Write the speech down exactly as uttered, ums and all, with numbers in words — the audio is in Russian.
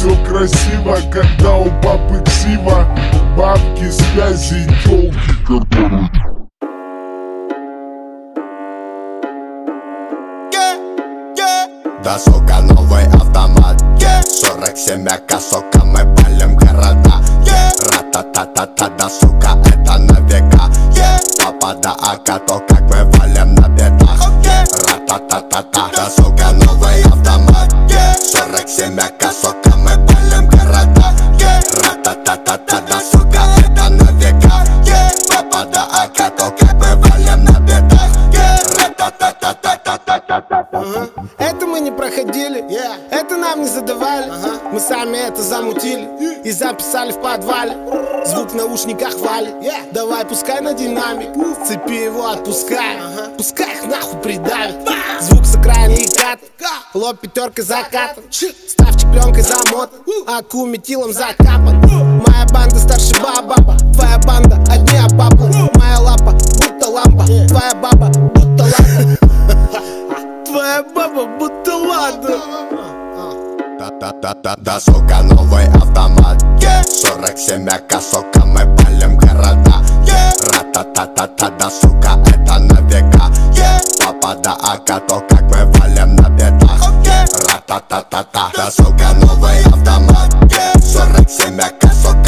все красиво, когда у папы ксива. Бабки, связи и тёлки, которые... Да, сука, новый автомат, yeah. сорок семь ака, сука, мы палим города, yeah. Ра-та-та-та-та, да, сука, это на века, yeah. Папа, да, ака, то как мы валим на бедах, okay. Ра-та-та-та-та, да, сука, новый автомат, yeah. сорок семь ака, сука, мы палим города, yeah. Ра-та-та-та-та, да, сука, это на века, yeah. Папа, да, ака, то как мы валим на бедах, yeah. Ра-та-та-та-та-та-та-та-та. Это мы не проходили, yeah. Это нам не задавали, uh-huh. Мы сами это замутили, yeah. И записали в подвале. Звук в наушниках валит, yeah. Давай пускай на динамик, uh. С цепи его отпускай, uh-huh. Пускай их нахуй придавит, uh. Звук с экрана и кат, uh. Лоб пятеркой закатан, uh. Ставчик пленкой замотан, uh. Аку метилом закапан, uh. Моя банда старше баба, твоя банда одни обапла, uh. Моя лапа будто лампа, yeah. Твоя баба будто лампа. Твоя баба будто ладно. Да-да-да-да, сука, новый автомат, yeah. сорок семь ака, сука, мы палим города, yeah. Ра-та-та-та-та, да, сука, это на века, yeah. Папа, да, ака, то как мы валим на бедах, okay. Ра-та-та-та-та, да, сука, новый автомат, yeah. сорок семь ака, сука.